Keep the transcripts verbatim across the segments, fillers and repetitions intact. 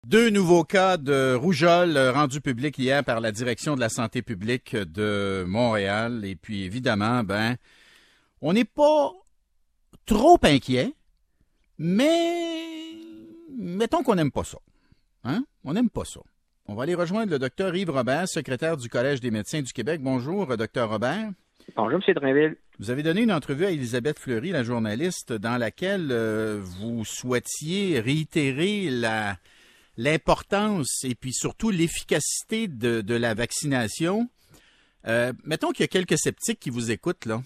Deux nouveaux cas de rougeole rendus publics hier par la Direction de la santé publique de Montréal. Et puis, évidemment, ben, on n'est pas trop inquiet, mais mettons qu'on n'aime pas ça. Hein? On n'aime pas ça. On va aller rejoindre le docteur Yves Robert, secrétaire du Collège des médecins du Québec. Bonjour, docteur Robert. Bonjour, M. Drainville. Vous avez donné une entrevue à Elisabeth Fleury, la journaliste, dans laquelle euh, vous souhaitiez réitérer la... l'importance et puis surtout l'efficacité de, de la vaccination. Euh, mettons qu'il y a quelques sceptiques qui vous écoutent, là.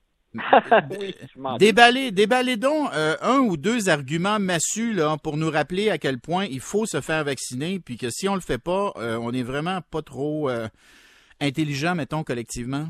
oui, déballez, déballez donc euh, un ou deux arguments massus là, pour nous rappeler à quel point il faut se faire vacciner, puis que si on le fait pas, euh, on n'est vraiment pas trop euh, intelligent, mettons, collectivement.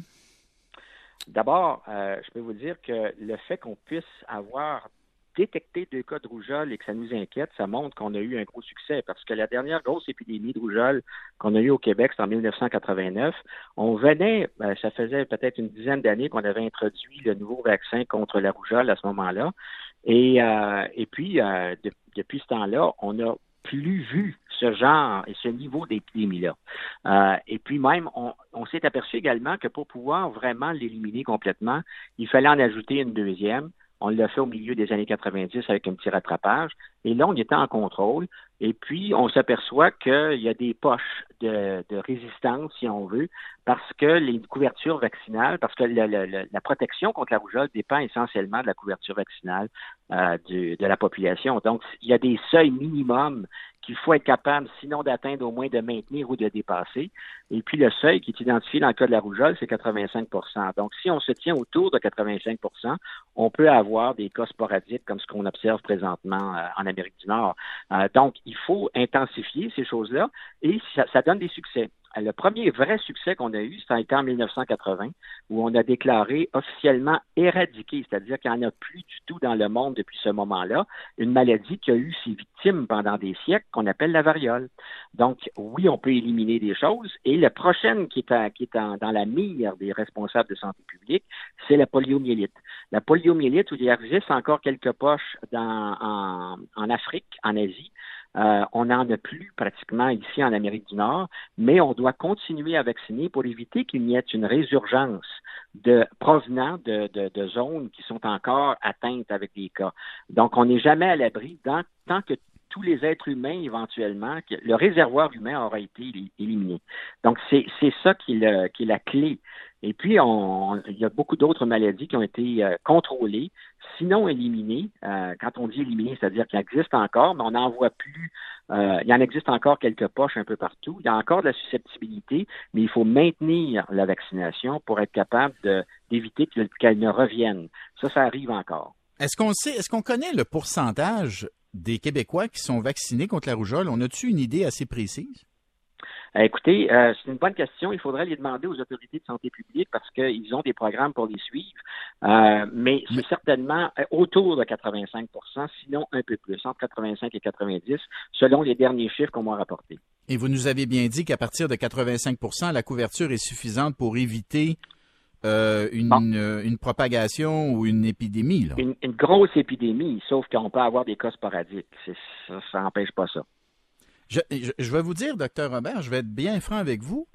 D'abord, euh, je peux vous dire que le fait qu'on puisse avoir détecter deux cas de rougeole et que ça nous inquiète, ça montre qu'on a eu un gros succès parce que la dernière grosse épidémie de rougeole qu'on a eue au Québec, c'est en dix-neuf cent quatre-vingt-neuf. On venait, ben, ça faisait peut-être une dizaine d'années qu'on avait introduit le nouveau vaccin contre la rougeole à ce moment-là. Et, euh, et puis, euh, de, depuis ce temps-là, on n'a plus vu ce genre et ce niveau d'épidémie-là. Euh, et puis même, on, on s'est aperçu également que pour pouvoir vraiment l'éliminer complètement, il fallait en ajouter une deuxième. On l'a fait au milieu des années quatre-vingt-dix avec un petit rattrapage. Et là, on était en contrôle. Et puis, on s'aperçoit qu'il y a des poches de, de résistance, si on veut, parce que les couvertures vaccinales, parce que la, la, la protection contre la rougeole dépend essentiellement de la couverture vaccinale euh, du, de la population. Donc, il y a des seuils minimums qu'il faut être capable, sinon d'atteindre, au moins de maintenir ou de dépasser. Et puis, le seuil qui est identifié dans le cas de la rougeole, c'est quatre-vingt-cinq pour cent. Donc, si on se tient autour de quatre-vingt-cinq pour cent, on peut avoir des cas sporadiques comme ce qu'on observe présentement euh, en Amérique du Nord. Euh, donc, il faut intensifier ces choses-là et ça, ça donne des succès. Le premier vrai succès qu'on a eu, ça a été en dix-neuf cent quatre-vingts, où on a déclaré officiellement éradiqué, c'est-à-dire qu'il n'y en a plus du tout dans le monde depuis ce moment-là, une maladie qui a eu ses victimes pendant des siècles, qu'on appelle la variole. Donc, oui, on peut éliminer des choses, et la prochaine qui est, à, qui est en, dans la mire des responsables de santé publique, c'est la poliomyélite. La poliomyélite, où il existe encore quelques poches dans, en, en Afrique, en Asie, Euh, on n'en a plus pratiquement ici en Amérique du Nord, mais on doit continuer à vacciner pour éviter qu'il n'y ait une résurgence de provenant de, de, de zones qui sont encore atteintes avec des cas. Donc, on n'est jamais à l'abri dans, tant que tous les êtres humains, éventuellement, que le réservoir humain aura été éliminé. Donc, c'est, c'est ça qui est, le, qui est la clé. Et puis, on, il y a beaucoup d'autres maladies qui ont été euh, contrôlées, sinon éliminées. Euh, quand on dit éliminées, c'est-à-dire qu'il existe encore, mais on n'en voit plus. Euh, il y en existe encore quelques poches un peu partout. Il y a encore de la susceptibilité, mais il faut maintenir la vaccination pour être capable de, d'éviter que, qu'elle ne revienne. Ça, ça arrive encore. Est-ce qu'on sait, est-ce qu'on connaît le pourcentage des Québécois qui sont vaccinés contre la rougeole? On a-tu une idée assez précise? Écoutez, euh, c'est une bonne question. Il faudrait les demander aux autorités de santé publique parce qu'ils ont des programmes pour les suivre. Euh, mais c'est certainement autour de quatre-vingt-cinq pour cent, sinon un peu plus, entre quatre-vingt-cinq et quatre-vingt-dix, selon les derniers chiffres qu'on m'a rapportés. Et vous nous avez bien dit qu'à partir de quatre-vingt-cinq pour cent, la couverture est suffisante pour éviter euh, une, bon. une, une propagation ou une épidémie. Là. Une, une grosse épidémie, sauf qu'on peut avoir des cas sporadiques. C'est, ça n'empêche pas ça. Je, je, je vais vous dire, docteur Robert, je vais être bien franc avec vous.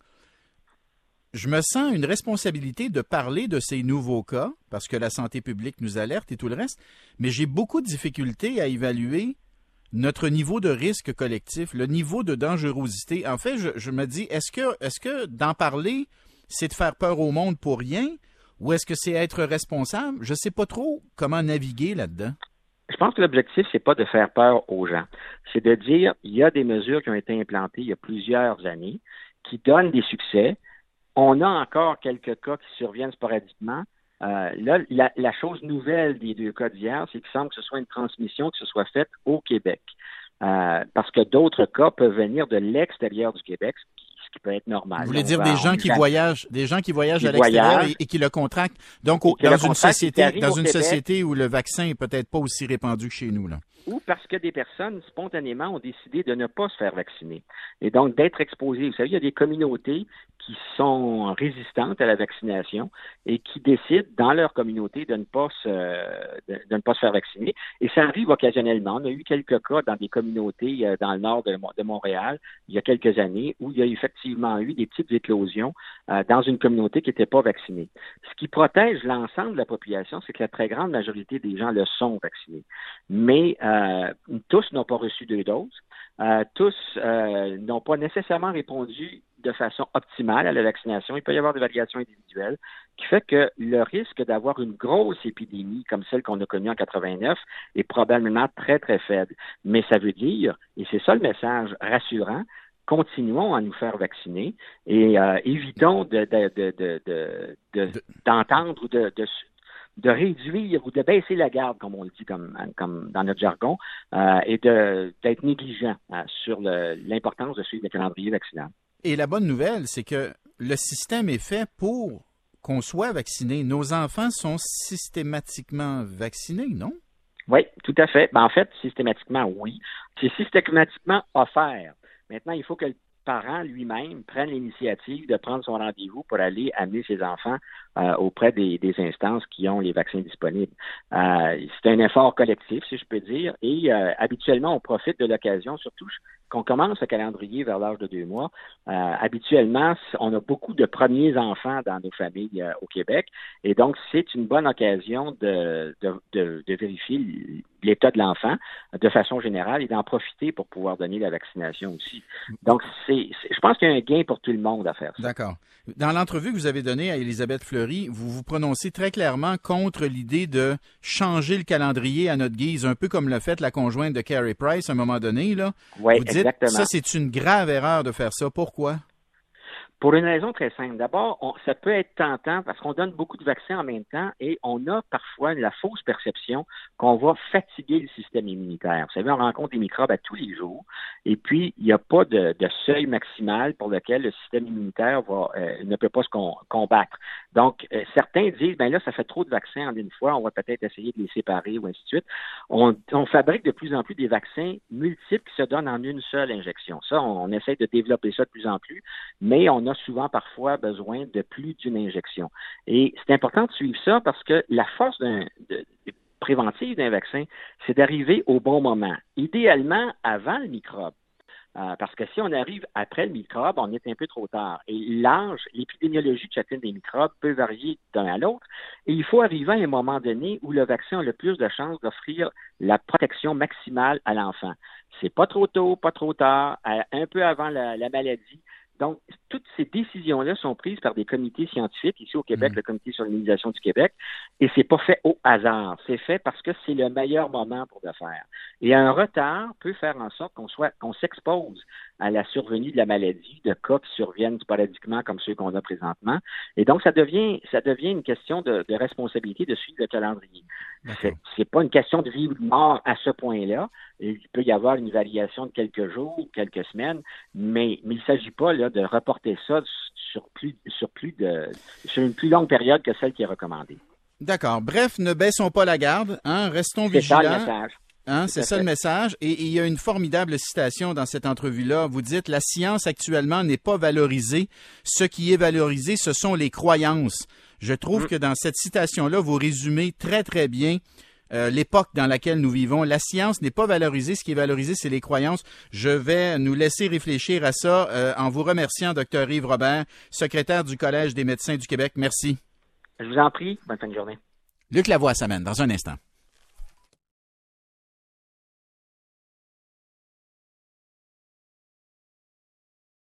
Je me sens une responsabilité de parler de ces nouveaux cas, parce que la santé publique nous alerte et tout le reste, mais j'ai beaucoup de difficultés à évaluer notre niveau de risque collectif, le niveau de dangerosité. En fait, je, je me dis, est-ce que, est-ce que d'en parler, c'est de faire peur au monde pour rien, ou est-ce que c'est être responsable? Je ne sais pas trop comment naviguer là-dedans. Je pense que l'objectif, c'est pas de faire peur aux gens. C'est de dire, il y a des mesures qui ont été implantées il y a plusieurs années, qui donnent des succès. On a encore quelques cas qui surviennent sporadiquement. Euh, là, la, la chose nouvelle des deux cas d'hier, c'est qu'il semble que ce soit une transmission qui se soit faite au Québec. Euh, parce que d'autres cas peuvent venir de l'extérieur du Québec, ce qui peut être normal. Vous voulez on dire va, des gens qui va... voyagent, des gens qui voyagent qui à l'extérieur voyagent, et, et qui le contractent. Donc, au, dans une société, dans une Québec, société où le vaccin est peut-être pas aussi répandu que chez nous, là. Ou parce que des personnes, spontanément, ont décidé de ne pas se faire vacciner. Et donc, d'être exposées. Vous savez, il y a des communautés qui sont résistantes à la vaccination et qui décident dans leur communauté de ne pas se, de, de ne pas se faire vacciner. Et ça arrive occasionnellement. On a eu quelques cas dans des communautés euh, dans le nord de, de Montréal il y a quelques années où il y a effectivement eu des petites éclosions euh, dans une communauté qui n'était pas vaccinée. Ce qui protège l'ensemble de la population, c'est que la très grande majorité des gens le sont vaccinés. Mais euh, tous n'ont pas reçu deux doses. Euh, tous euh, n'ont pas nécessairement répondu de façon optimale à la vaccination. Il peut y avoir des variations individuelles qui fait que le risque d'avoir une grosse épidémie comme celle qu'on a connue en quatre-vingt-neuf est probablement très, très faible. Mais ça veut dire, et c'est ça le message rassurant, continuons à nous faire vacciner et euh, évitons de, de, de, de, de, de, d'entendre ou de, de de réduire ou de baisser la garde, comme on le dit comme, comme dans notre jargon, euh, et de, d'être négligent euh, sur le, l'importance de suivre le calendrier vaccinal. Et la bonne nouvelle, c'est que le système est fait pour qu'on soit vacciné. Nos enfants sont systématiquement vaccinés, non? Oui, tout à fait. Ben, en fait, systématiquement, oui. C'est systématiquement offert. Maintenant, il faut que le parent lui-même prenne l'initiative de prendre son rendez-vous pour aller amener ses enfants euh, auprès des, des instances qui ont les vaccins disponibles. Euh, c'est un effort collectif, si je peux dire, et euh, habituellement, on profite de l'occasion, surtout qu'on commence le calendrier vers l'âge de deux mois. Euh, habituellement, on a beaucoup de premiers enfants dans nos familles euh, au Québec, et donc c'est une bonne occasion de, de, de, de vérifier l'état de l'enfant de façon générale et d'en profiter pour pouvoir donner la vaccination aussi. Donc, c'est, c'est, je pense qu'il y a un gain pour tout le monde à faire ça. D'accord. Dans l'entrevue que vous avez donnée à Élisabeth Fleury, vous vous prononcez très clairement contre l'idée de changer le calendrier à notre guise, un peu comme l'a fait la conjointe de Carey Price à un moment donné, là. Oui, vous dites, exactement. Ça, c'est une grave erreur de faire ça. Pourquoi? Pour une raison très simple. D'abord, on, ça peut être tentant parce qu'on donne beaucoup de vaccins en même temps et on a parfois la fausse perception qu'on va fatiguer le système immunitaire. Vous savez, on rencontre des microbes à tous les jours et puis il n'y a pas de, de seuil maximal pour lequel le système immunitaire va, euh, ne peut pas se com- combattre. Donc, euh, certains disent, ben là, ça fait trop de vaccins en une fois, on va peut-être essayer de les séparer ou ainsi de suite. On, on fabrique de plus en plus des vaccins multiples qui se donnent en une seule injection. Ça, on, on essaie de développer ça de plus en plus, mais on a souvent parfois besoin de plus d'une injection. Et c'est important de suivre ça parce que la force d'un, de, de préventive d'un vaccin, c'est d'arriver au bon moment, idéalement avant le microbe. Euh, parce que si on arrive après le microbe, on est un peu trop tard. Et l'âge, l'épidémiologie de chacune des microbes peut varier d'un à l'autre. Et il faut arriver à un moment donné où le vaccin a le plus de chances d'offrir la protection maximale à l'enfant. C'est pas trop tôt, pas trop tard, un peu avant la, la maladie. Donc, toutes ces décisions-là sont prises par des comités scientifiques, ici au Québec, mmh. le Comité sur l'immunisation du Québec, et c'est pas fait au hasard. C'est fait parce que c'est le meilleur moment pour le faire. Et un retard peut faire en sorte qu'on soit, qu'on s'expose à la survenue de la maladie, de cas qui surviennent sporadiquement comme ceux qu'on a présentement. Et donc, ça devient, ça devient une question de, de responsabilité de suivre le calendrier. C'est, c'est pas une question de vie ou de mort à ce point-là. Il peut y avoir une variation de quelques jours, quelques semaines, mais, mais il ne s'agit pas là, de reporter ça sur, plus, sur, plus de, sur une plus longue période que celle qui est recommandée. D'accord. Bref, ne baissons pas la garde, hein, restons c'est vigilants. C'est ça le message. Hein, c'est ça le message. Et, et il y a une formidable citation dans cette entrevue-là. Vous dites, la science actuellement n'est pas valorisée. Ce qui est valorisé, ce sont les croyances. Je trouve mmh. que dans cette citation-là, vous résumez très, très bien euh, l'époque dans laquelle nous vivons. La science n'est pas valorisée. Ce qui est valorisé, c'est les croyances. Je vais nous laisser réfléchir à ça euh, en vous remerciant, docteur Yves Robert, secrétaire du Collège des médecins du Québec. Merci. Je vous en prie. Bonne fin de journée. Luc Lavoie s'amène dans un instant.